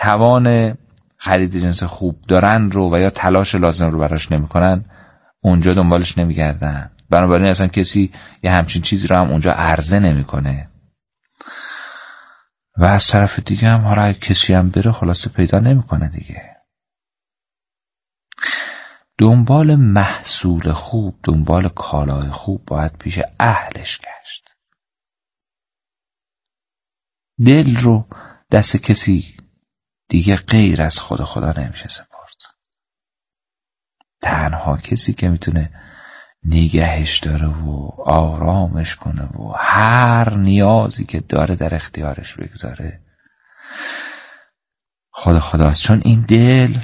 توان خرید جنس خوب دارن رو و یا تلاش لازم رو براش نمیکنن، اونجا دنبالش نمیگردن. بنابراین اصلا کسی یه همچین چیزی رو هم اونجا عرضه نمیکنه. و از طرف دیگه هم حالا کسی هم بره خلاصه پیدا نمیکنه دیگه. دنبال محصول خوب، دنبال کالای خوب باید پیش اهلش گشت. دل رو دست کسی دیگه غیر از خدا نمیشه سپرد. تنها کسی که میتونه نگهش داره و آرامش کنه و هر نیازی که داره در اختیارش بگذاره خداست. چون این دل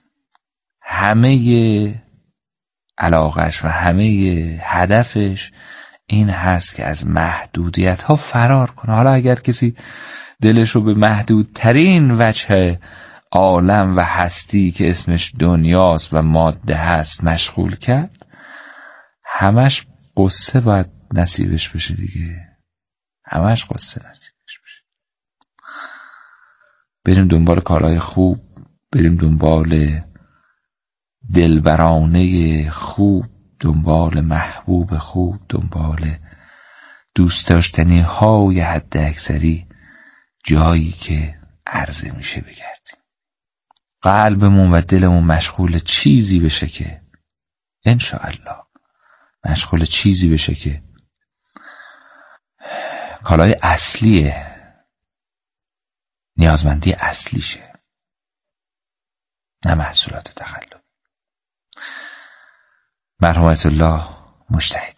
همه علاقش و همه هدفش این هست که از محدودیت ها فرار کنه. حالا اگر کسی دلش رو به محدودترین وجه عالم و هستی که اسمش دنیاست و ماده هست مشغول کرد، همش قصه باید نصیبش بشه دیگه. همش قصه نصیبش بشه. بریم دنبال کارهای خوب، بریم دنبال دلبرانه خوب، دنبال محبوب خوب، دنبال دوست داشتنی های حد اکثری، جایی که عرضه میشه بگردیم. قلبمون و دلمون مشغول چیزی بشه که انشاءالله مشغول چیزی بشه که کالای اصلیه، نیازمندی اصلیشه، نه محصولات تخلف. مرحمت الله مجتهدی.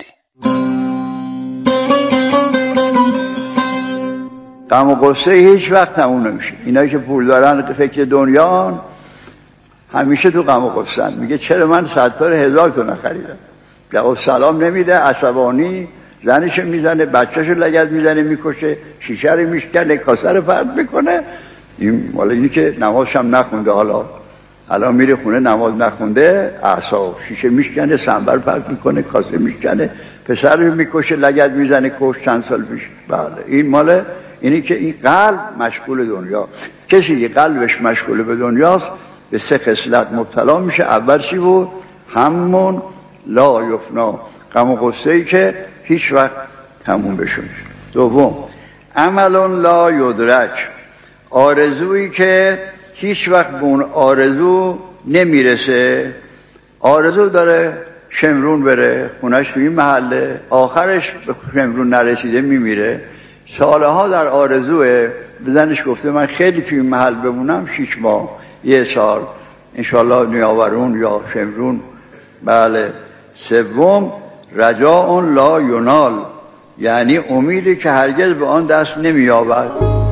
غم و غصه هیچ وقت تموم نمیشه. اینایی که پول دارن فکر دنیا همیشه تو غم و غصه. میگه چرا من 100 تا 1000 تا نخریدم؟ جواب سلام نمیده، عصبانی، زنش میزنه، بچه‌شو لگد میزنه، میکشه، شیشه رو میشکنه، کاسه رو پرت میکنه. این مال اینی که نمازش هم نخونده. حالا میره خونه نماز نخونده، اعصاب شیشه میشکنه، سنبر پرت میکنه، کاسه میشکنه، پسر رو میکشه، لگد میزنه، کش چند سال پیش. بله این مال اینی که این قلب مشغول دنیا. کسی که قلبش مشغول به دنیاست به 3 خصلت مبتلا میشه. اول چی بود؟ همون لا یفنا، غم و غصه‌ای که هیچ وقت تموم بشه. دوم عمل لا یدرک، آرزویی که هیچ وقت به اون آرزو نمیرسه. آرزو داره شمرون بره، خونش توی این محله، آخرش به شمرون نرسیده میمیره. سالها در آرزوه. بزنش گفته من خیلی توی این محل بمونم، 6 ماه، 1 سال، انشالله نیاورون یا شمرون. بله. سوم رجاء لا ینال، یعنی امیدی که هرگز به آن دست نمی‌یابد.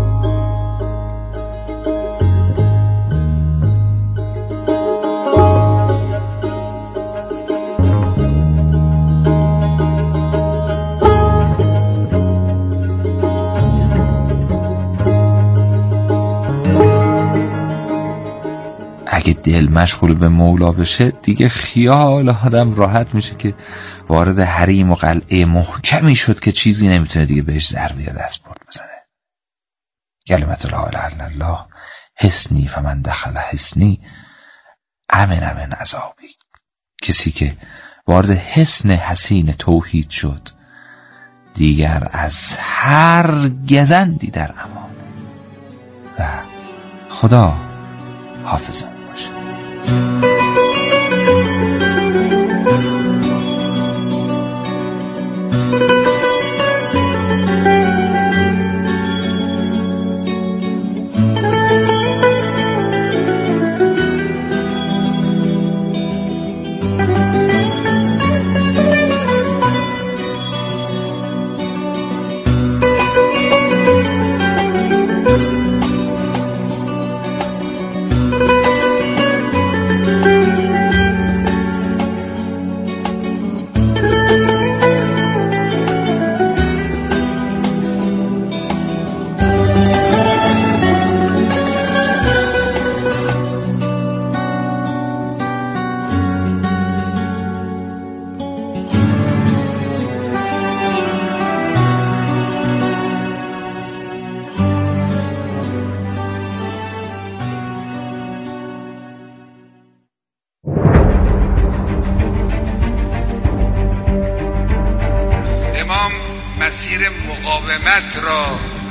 اگه دل مشغول به مولا بشه دیگه خیال آدم راحت میشه که وارد حریم و قلعه محکمی شد که چیزی نمیتونه دیگه بهش ضربه یا دستبرد بزنه. کلمت لا اله الا الله حسنی فمن دخل حسنی امن من عذابی. کسی که وارد حسن حسین توحید شد دیگر از هر گزندی در امانه و خدا حافظم باشه. مسیر مقاومت را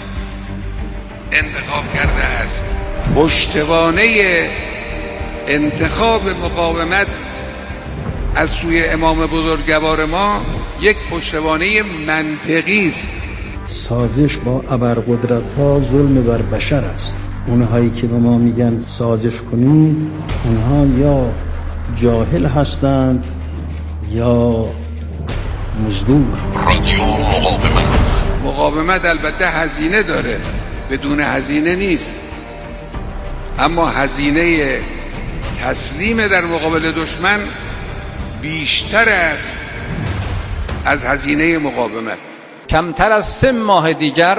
انتخاب کرده است. پشتوانه انتخاب مقاومت از سوی امام بزرگوار ما یک پشتوانه منطقی است. سازش با ابرقدرت‌ها ظلم بر بشر است. اونهایی که به ما میگن سازش کنید، اونها یا جاهل هستند یا مزدور. رادیو مقاومت البته هزینه داره، بدون هزینه نیست، اما هزینه تسلیم در مقابل دشمن بیشتر است از هزینه مقاومت. کمتر از 3 ماه دیگر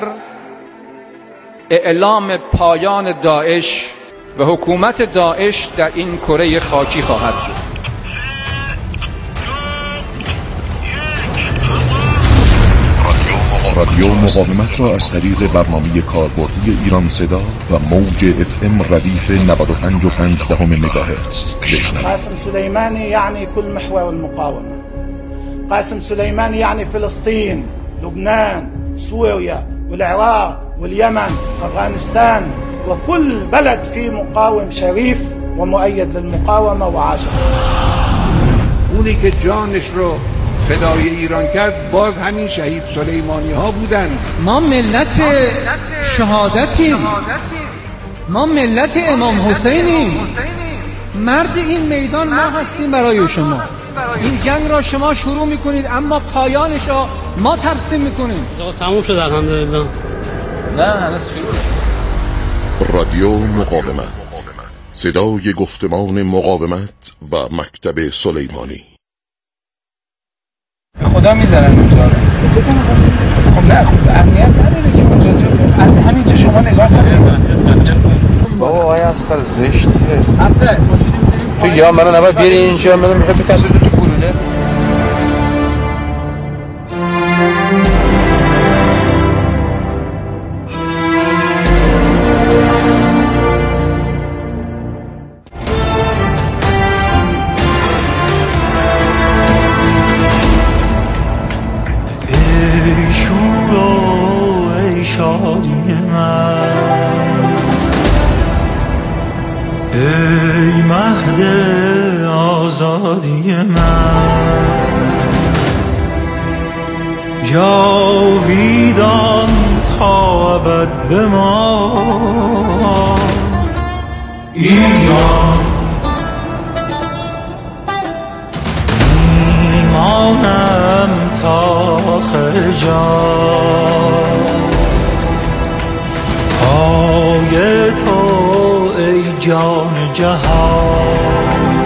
اعلام پایان داعش و حکومت داعش در این کره خاکی خواهد شد. رادیو مقاومت را از طریق برنامه کاربردی ایران صدا و موج FM ردیف 95.5 مگاهرتز بشنوید. قاسم سليماني يعني كل محور المقاومة. قاسم سليماني يعني فلسطين، لبنان، سوريا والعراق واليمن، أفغانستان وكل بلد فيه مقاوم شريف ومؤيد للمقاومة وعاشق. اونی که جانش رو فدای ایران کرد باز همین شهید سلیمانی ها بودن. ما ملت شهادتیم، ما ملت امام حسینیم. مرد این میدان ما هستیم برای شما. این جنگ را شما شروع میکنید اما پایانش را ما ترسیم میکنیم. تموم شد الحمدلله. نه هنوز شروع. رادیو مقاومت، صدای گفتمان مقاومت و مکتب سلیمانی. خدا میذارن اونجا رو. خب نه، خب امنیت نداره که اونجا از همینجا شما نگاه کنید. بابا آقای اصغر زشته. اصغر تو یا منو نباید بیاری اینجا، منو میخوای بکشه تو گلوله. ای مهد آزادی من، جاویدان تا ابد به ما ایران میمانم تا آخر جان. پای تو ای جان جهان،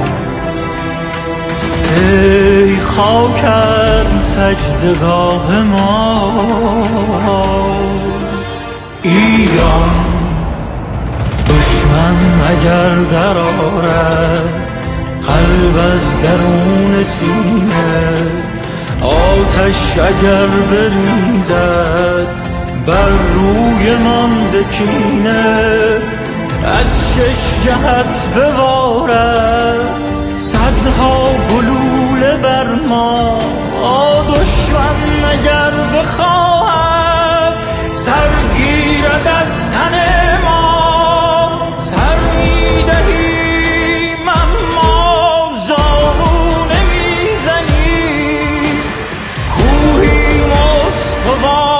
ای خاکت سجدگاه ما ایران. دشمن اگر در آرد قلب از درون سینه، آتش اگر بریزد بر روی من زکینه، از 6 جهت ببارد صدها گلوله بر ما. دشمن اگر بخواهد سرگیرد از تن ما، سر میدهیم اما زانو نمیزنیم. کوهی مستوار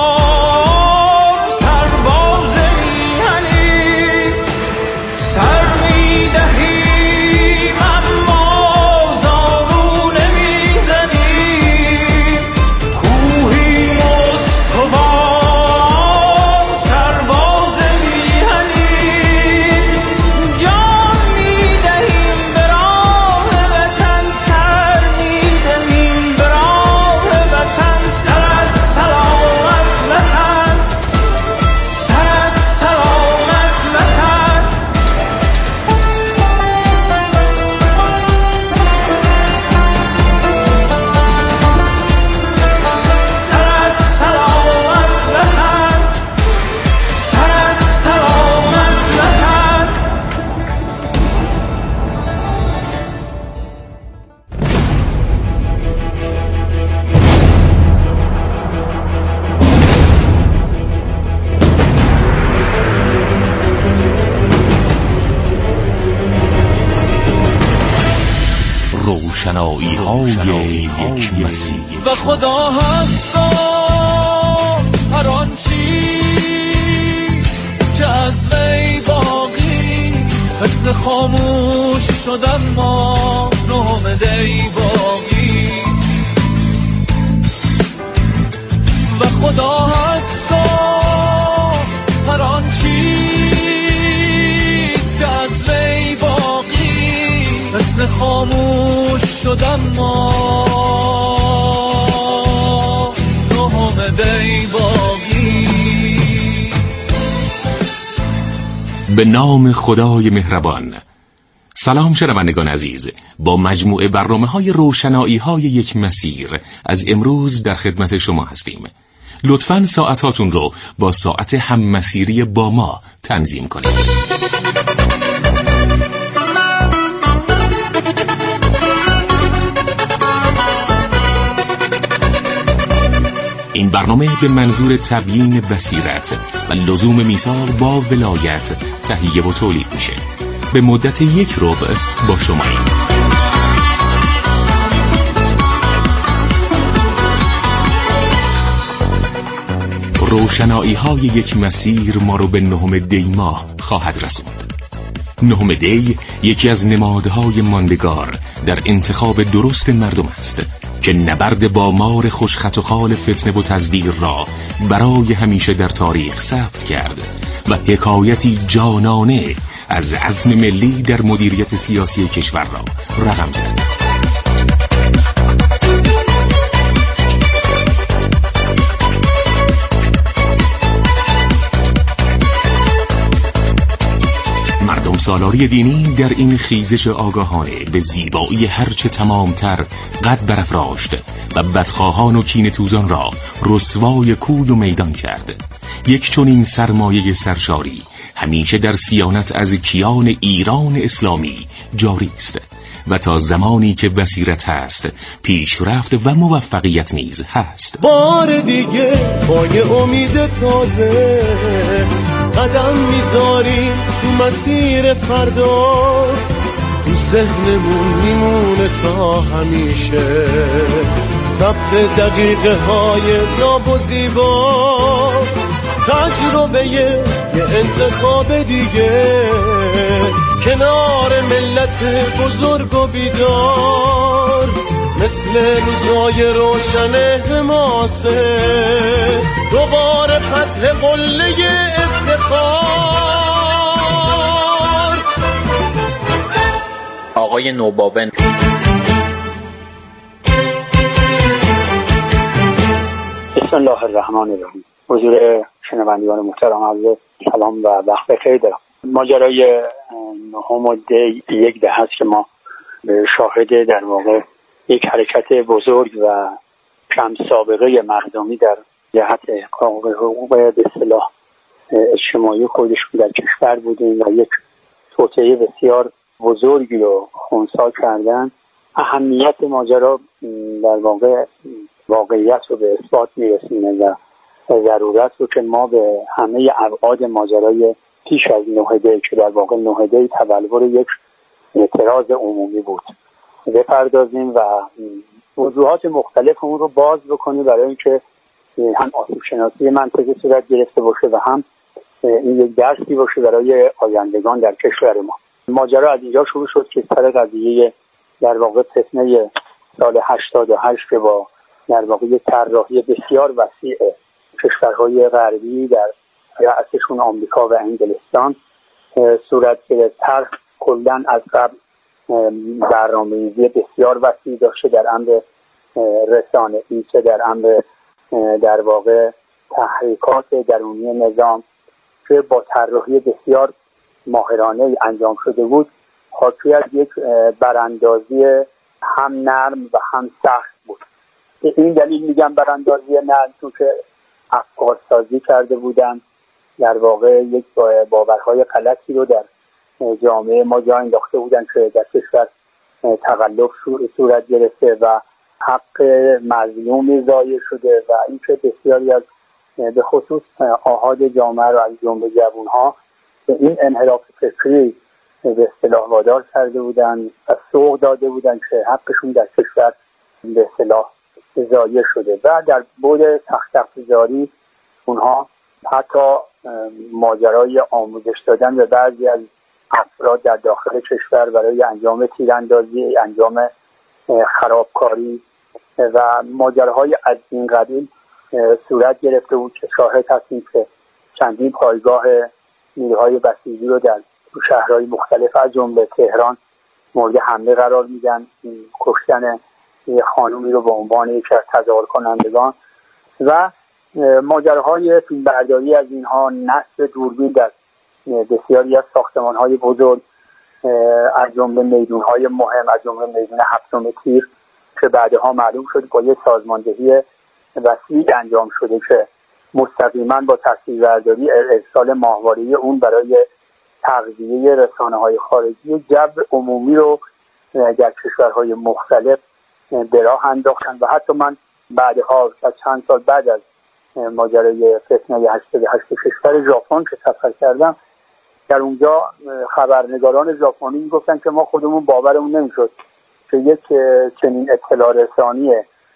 روشنایی های یک مسیر. و خدا هستا هر آن چیز که از وی باقی مثل خاموش شدن ما نامدهی باقی و خدا هستا هر آن چیز که از وی باقی مثل خاموش شدن ما نامدهی باقی. به نام خدای مهربان. سلام شنوندگان عزیز، با مجموعه برنامه‌های روشنایی‌های یک مسیر از امروز در خدمت شما هستیم. لطفاً ساعتاتون رو با ساعت هممسیری با ما تنظیم کنید. این برنامه به منظور تبیین بصیرت و لزوم میثاق با ولایت تهیه و تولید میشه. به مدت 1 ربع با شماییم. روشنایی های یک مسیر ما رو به 9 دی ماه خواهد رسوند. 9 دی یکی از نمادهای ماندگار در انتخاب درست مردم است که نبرد با مار خوشخط و خال فتنه و تزویر را برای همیشه در تاریخ ثبت کرد و حکایتی جانانه از عزم ملی در مدیریت سیاسی کشور را رقم زد. مردم سالاری دینی در این خیزش آگاهانه به زیبایی هرچه تمامتر قد برافراشت و بدخواهان و کینه‌توزان را رسوای کوی و میدان کرد. یک چنین سرمایه سرشاری همیشه در صیانت از کیان ایران اسلامی جاری است و تا زمانی که بصیرت هست پیشرفت و موفقیت نیز هست. بار دیگه با یه امید تازه قدم میذاریم تو مسیر فردا، تو ذهنمون میمونه تا همیشه ثبت دقیقه های ناب و زیبا، تجربه یه انتخاب دیگه کنار ملت بزرگ و بیدار، مثل روزای روشن حماسه دوباره فتح قله افتخار. آقای نوباون. بسم الله الرحمن الرحیم. حضور شنوندگان محترم عرض سلام و وقت بخیر دارم. ماجرای 9 دی 1 ده هست که ما شاهد در واقع یک حرکت بزرگ و کم سابقه مردمی در جهت احقاق حقوق به اصطلاح اجتماعی خودشون در کشور بودیم و یک توطئه بسیار بزرگی رو خنثی کردن. اهمیت ماجرا در واقع واقعیت رو به اثبات میرسونه و ضرورت رو که ما به همه ابعاد ماجرای پیش از 9 دی که در واقع 9 دی تبلور یک اعتراض عمومی بود بپردازیم و موضوعات مختلف اون رو باز بکنیم برای اینکه هم آسیب شناسی منطقی صورت گرفته باشه و هم این یک درسی باشه برای آیندگان در کشور ما. ماجرا از اینجا شروع شد که سر قضیه در واقع فتنه سال 88 که با در واقع طراحی بسیار وسیع کشورهای غربی در رأسشون آمریکا و انگلستان صورت گرفت. طرح کلاً از قبل برنامه‌ریزی بسیار وسیع داشته در امر رسانه‌ای، چه در امر در واقع تحریکات درونی نظام که با طراحی بسیار ماهرانه انجام شده بود، حاکی از یک براندازی هم نرم و هم سخت بود. به این دلیل میگم براندازی نرم چون که افکارسازی کرده بودن، در واقع یک باورهای غلطی رو در جامعه ما جا انداخته بودن که در کشور تقلب صورت گرفته و حق مظلومی ضایع شده و اینکه بسیاری از به خصوص آحاد جامعه رو از جمله جوان‌ها به این انحراف فکری به اصطلاح وادار کرده بودن و سوق داده بودن که حقشون در کشور به اصطلاح ضایع شده و در بعد سخت افزاری اونها حتی ماجرای آموزش دادن به بعضی از افراد در داخل کشور برای انجام تیراندازی، انجام خرابکاری و ماجراهای از این قبیل صورت گرفته بود که شاهد هستیم که چندین پایگاه نیروهای بسیجی رو در شهرهای مختلف از جمله تهران مورد حمله قرار میدن. کشتن خانومی رو به عنوان یکی از تظاهر کنندگان و ماجراهای فیلمبرداری از اینها، نصب دوربین در بسیاری از ساختمان‌های بزرگ از جمله میدون‌های مهم، از جمله میدون هفتم تیر که بعدها معلوم شد با یک سازماندهی وسیع انجام شده که مستقیما با تصویربرداری ارسال ماهواره‌ای اون برای تغذیه رسانه‌های خارجی جو عمومی رو در کشورهای مختلف به راه انداختن و حتی من بعدها چند سال بعد از ماجرای فتنه 88 کشور ژاپن که سفر کردم، در اونجا خبرنگاران ژاپنی میگفتن که ما خودمون باورمون نمیشد که یک چنین اطلاع رسانی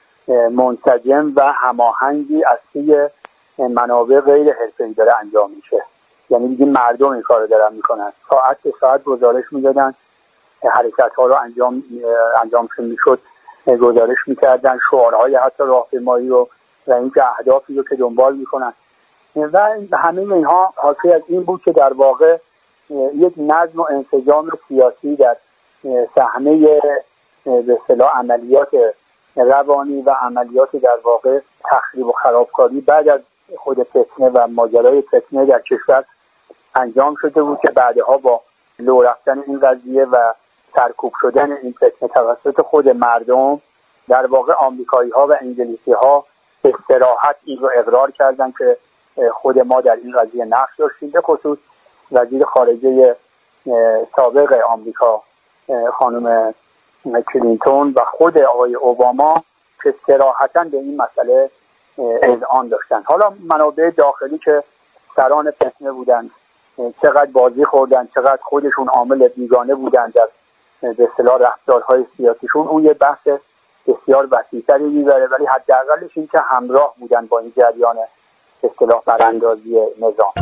منسجم و هماهنگی از سوی منابع غیر حرفه‌ای داره انجام میشه. یعنی دیگه مردم این کارو دارن میکنن، ساعت به ساعت گزارش میدادن، حرکت ها رو انجام میشد گزارش میکردن، شعارهای حتی راهپیمایی رو و اینکه اهدافی رو که دنبال میکنن و همه اینها حاصل از این بود که در واقع یک نظم و انسجام سیاسی در صحنه به اصطلاح عملیات روانی و عملیات در واقع تخریب و خرابکاری بعد از خود فتنه و ماجرای فتنه در کشور انجام شده بود که بعدها با لو رفتن این قضیه و سرکوب شدن این فتنه توسط خود مردم در واقع آمریکایی ها و انگلیسی ها به صراحت این رو اقرار کردن که خود ما در این قضیه نقش داشتیم. به خصوص وزیر خارجه سابق آمریکا خانم کلینتون و خود آقای اوباما که صراحتاً به این مسئله اذعان داشتن. حالا منابع داخلی که سران فتنه بودن چقدر بازی خوردن، چقدر خودشون عامل بیگانه بودن در به اصطلاح رفتارهای سیاسیشون، اون یه بحث بسیار وسیع‌تری می‌بره، ولی حداقلش این که همراه بودن با این جریان به اصطلاح براندازی نظام.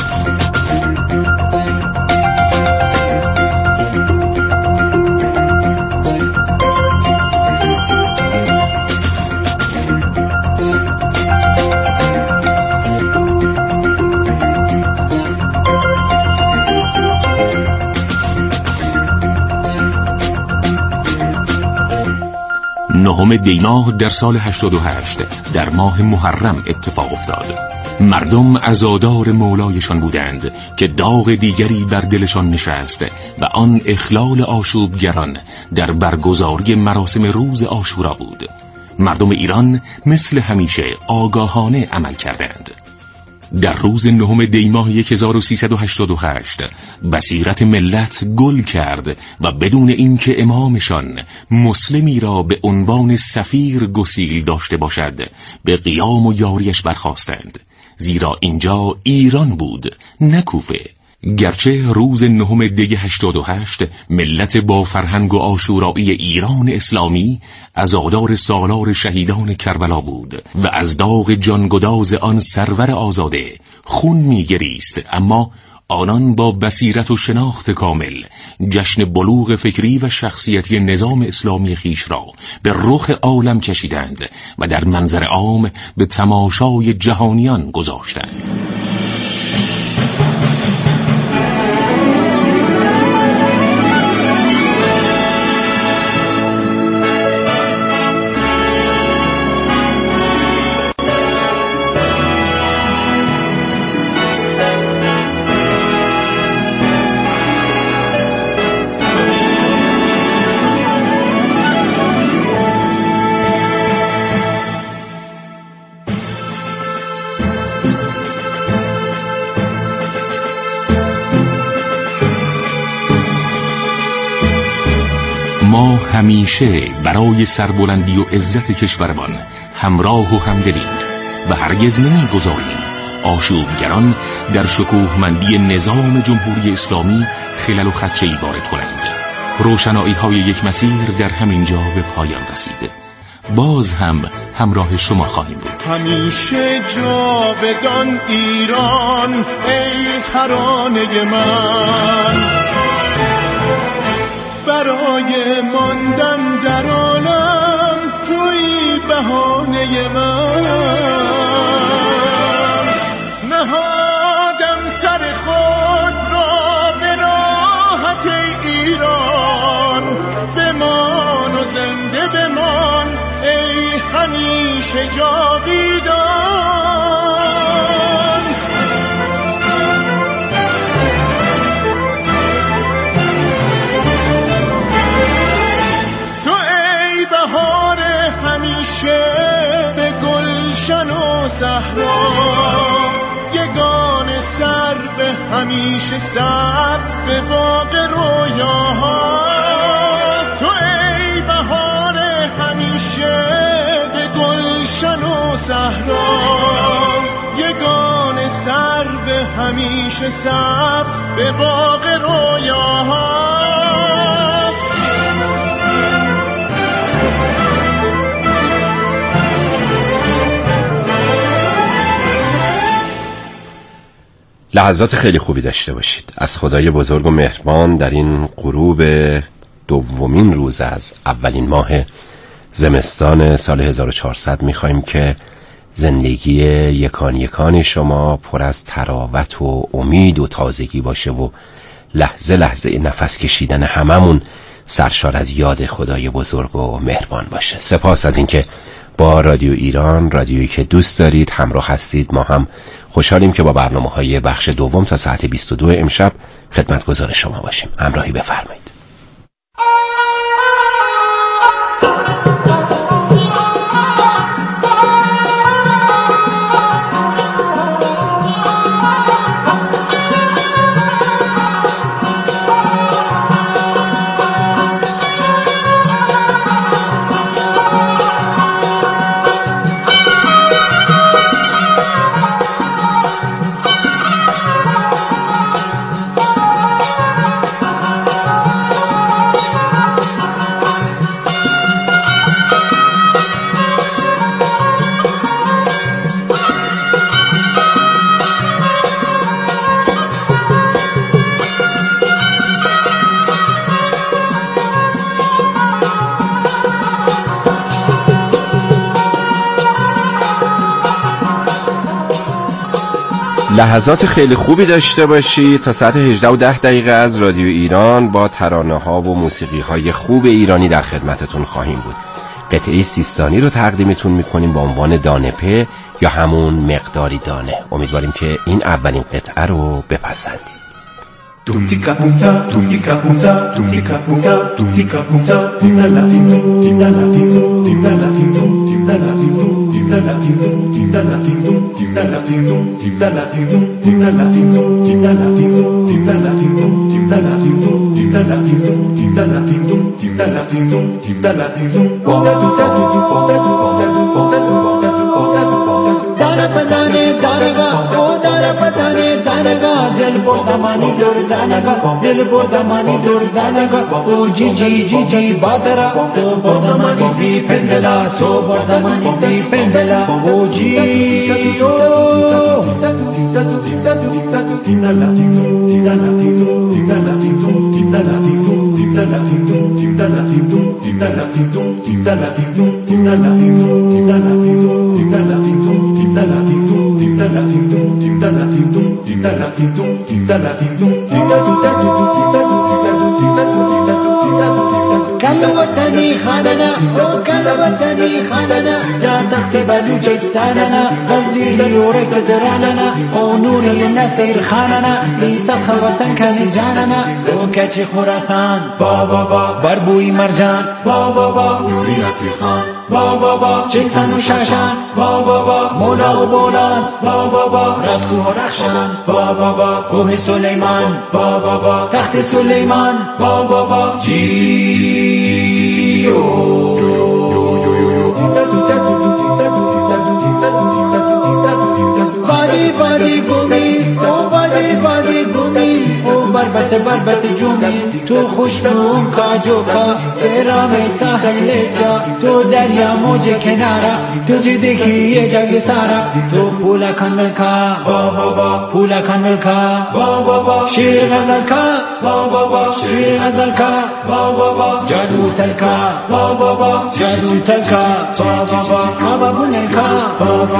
نهم دی‌ماه در سال 88 در ماه محرم اتفاق افتاد. مردم عزادار مولایشان بودند که داغ دیگری بر دلشان نشست و آن اخلال آشوبگران در برگزاری مراسم روز عاشورا بود. مردم ایران مثل همیشه آگاهانه عمل کردند. در روز نهم دی‌ماه 1388 بصیرت ملت گل کرد و بدون اینکه امامشان مسلمی را به عنوان سفیر گسیل داشته باشد به قیام و یاریش برخاستند، زیرا اینجا ایران بود نه کوفه. گرچه روز نهم دی 88 ملت با فرهنگ و عاشورایی ایران اسلامی عزادار سالار شهیدان کربلا بود و از داغ جانگداز آن سرور آزاده خون می‌گریست، اما آنان با بصیرت و شناخت کامل جشن بلوغ فکری و شخصیتی نظام اسلامی خیش را به رخ عالم کشیدند و در منظر عام به تماشای جهانیان گذاشتند. ما همیشه برای سربلندی و عزت کشورمان همراه و همدلیم و هرگز نمی‌گذاریم آشوبگران در شکوهمندی نظام جمهوری اسلامی خلل و خدشه‌ای وارد کنند. روشنایی‌های یک مسیر در همین جا به پایان رسید. باز هم همراه شما خواهیم بود. همیشه جاودان ایران ای ترانه من، برای ماندن در عالم توی بهانه من. نهادم سر خود را به راحت ایران، بمان و زنده بمان ای همیشه جاویدان. تو ای بهار همیشه به گلشن و صحرا، یگان سر به همیشه سبز به باغ رویاها. تو ای بهار همیشه به گلشن و صحرا، یگان سر به همیشه سبز به باغ رویاها. لحظات خیلی خوبی داشته باشید. از خدای بزرگ و مهربان در این غروب دومین روز از اولین ماه زمستان سال 1400 می‌خوایم که زندگی یکان یکان شما پر از تراوت و امید و تازگی باشه و لحظه لحظه نفس کشیدن هممون سرشار از یاد خدای بزرگ و مهربان باشه. سپاس از اینکه با رادیو ایران، رادیویی که دوست دارید، همراه هستید. ما هم خوشحالیم که با برنامه‌های بخش دوم تا ساعت 22 امشب خدمتگزار شما باشیم. همراهی بفرمایید. لحظات خیلی خوبی داشته باشید. تا ساعت 18:10 از رادیو ایران با ترانه ها و موسیقی های خوب ایرانی در خدمتتون خواهیم بود. قطعه سیستانی رو تقدیمتون میکنیم با عنوان دانپه یا همون مقداری دانه. امیدواریم که این اولین قطعه رو بپسندید. Dum tika punta, dum tika punta, dum tika punta, dum tika punta, dim la la dim dim la la dim dim la la dim dim la la dim dim la la dim dim la la dim dim la la dim dim la la dim dim la la dim dim la la dim dim la la dim dim la la dim dim la la dim dim la la dim dim la la dim dim la la dim ponta tu ta tu ponta tu ponta tu ponta tu ponta tu ponta tu dara padane daraga o dara padane daraga dil portamani durdanaga dil portamani durdanaga o ji ji ji ji badara to portamani si pendela to portamani si pendela o ji o كلوتني خاننا كلوتني خاننا يا تخت بلوچستاننا قلبي يورك دراننا ونوري النسير خاننا ليست وطن كان جاننا وكاتي خراسان بابا بربوي مرجان بابا نوري نسير خان بابا چلتن و شاشان بابا مولا و بولان بابا راسكو و رخشان بابا کوه سلیمان بابا تخت سلیمان بابا جیو باری بربت جومی تو خوشبون کاجوکا تهران ساحل جا تو دریا موج کنارا تو دیدی یه جگ سارا تو پولا کانل کا پولا کانل کا شیر غزل کا شیر غزل کا جادو تلکا جادو تلکا بابا بونل کا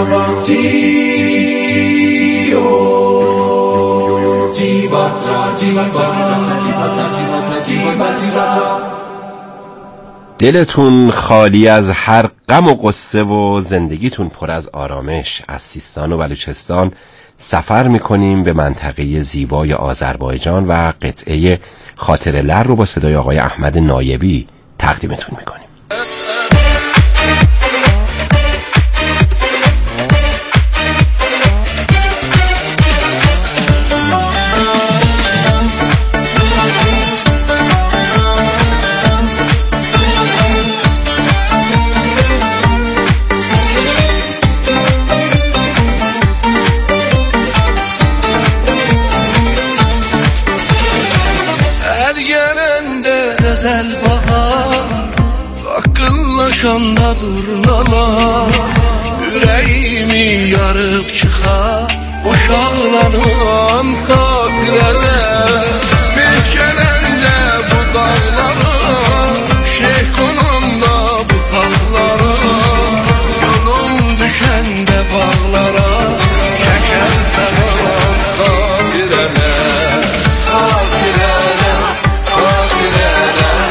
دلتون خالی از هر غم و غصه و زندگیتون پر از آرامش. از سیستان و بلوچستان سفر میکنیم به منطقه زیبای آذربایجان و قطعه خاطر لر رو با صدای آقای احمد نایبی تقدیمتون میکنیم. Akıllaşanda durnalar yüreğimi yarıp çıkar boşalan hatireler Mehkelende bu dağları şeyh konumda bu tağları yolum düşende bağlara çeker falan hatireler hatireler hatireler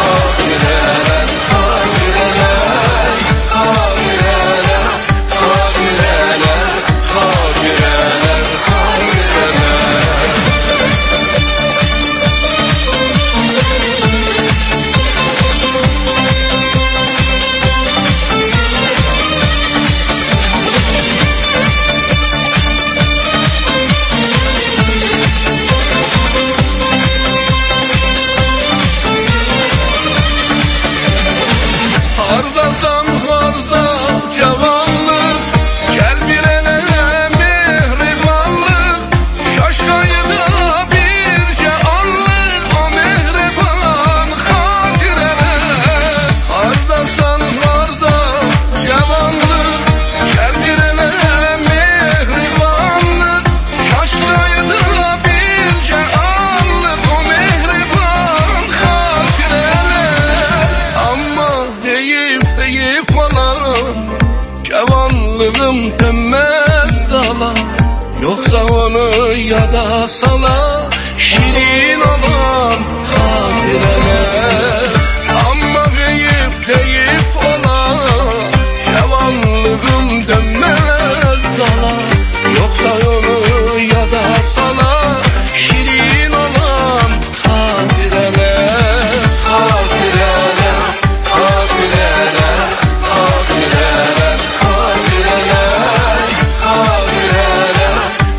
Yoksa onu yada sala şirin olan hatireler Ama keyif olan cevanlığım dönmez dala Yoksa onu yada sala şirin olan hatireler Hatireler, hatireler, hatireler, hatireler, hatireler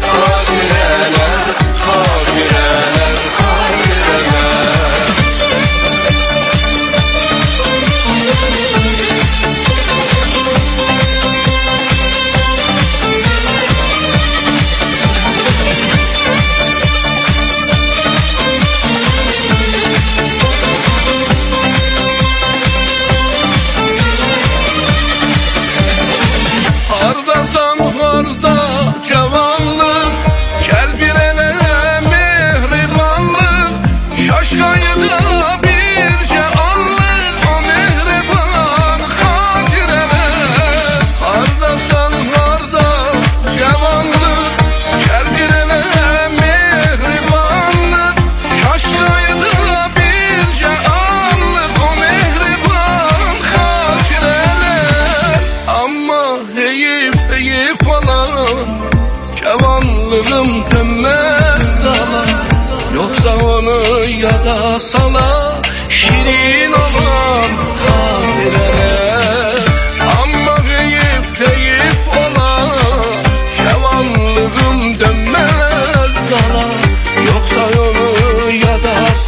Hardasan harda cavanlık Gel bir ele mehribanlık Şaşkayıda birce anlık O mehriban hatireler Hardasan harda cavanlık Gel bir ele mehribanlık Şaşkayıda birce anlık O mehriban hatireler Ama heyif falan Cevanlığım dönmez dala Yoksa onu yada sala Şirin